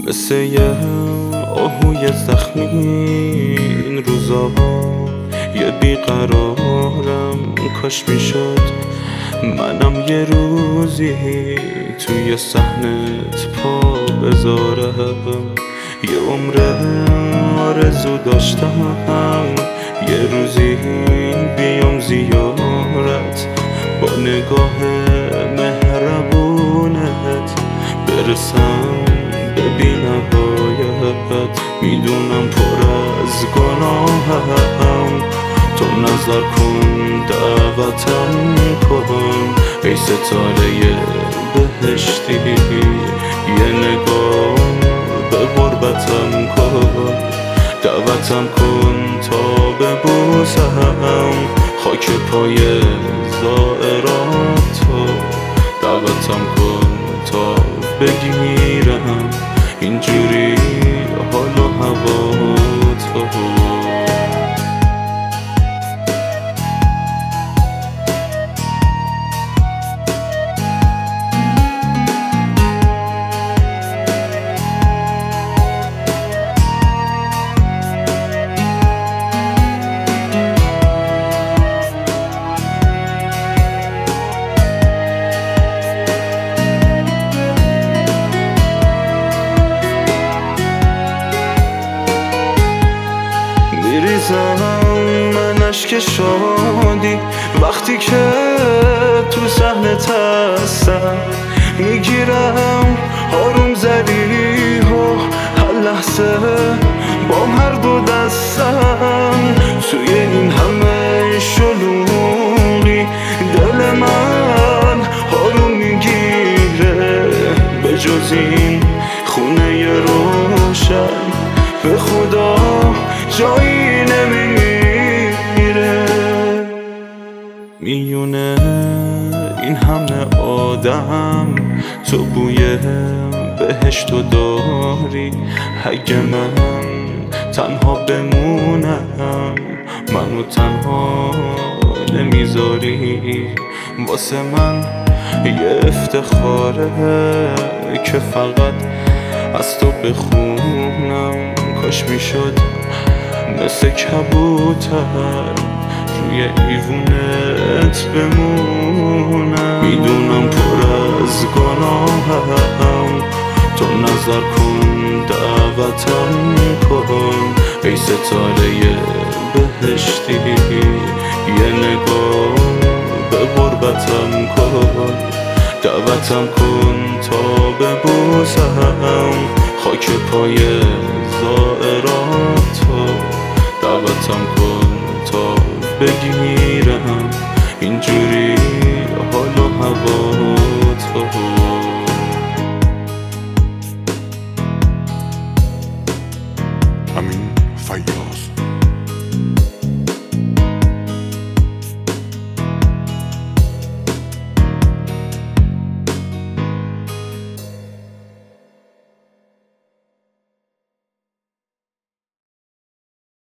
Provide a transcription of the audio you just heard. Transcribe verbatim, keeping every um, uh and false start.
مثل یه آهوی زخمی این روزا یه بیقرارم. کاش میشد منم یه روزی توی صحنت پا بذارم. یه عمر آرزو داشتم یه روزی بیام زیارت، با نگاه مهربونت برسم به بی‌نهایت. میدونم پر از گناهم، تو نظر کن دعوتم کن ای ستاره بهشتی. یه نگاه به غربتم کن، دعوتم کن تا ببوسم خاک پای زائراتو. دعوتم کن تا بگیرم اینجوری حال و هواتو. میریزم من اشک شادی وقتی که تو صحنت هستم. میگیرم آروم زدی و هر لحظه با هر دو دستم. توی این همه شلوغی دل من آروم میگیره، به جز این خونه روشن به خدا جایی نمیره. میونه این همه آدم تو بوی بهشتو داری. اگه من تنها بمونم منو تنها نمیذاری. واسه من یه افتخاره که فقط از تو بخونم. کاش میشد مثل کبوتر روی ایوونت بمونم. میدونم پر از گناهم، تو نظر کن دعوتم کن ای ستاره بهشتی. یه نگاه به غربتم کن، دعوتم کن تا ببوسم خاک پای زائراتو. دعوتم کن تا بگیرم اینجوری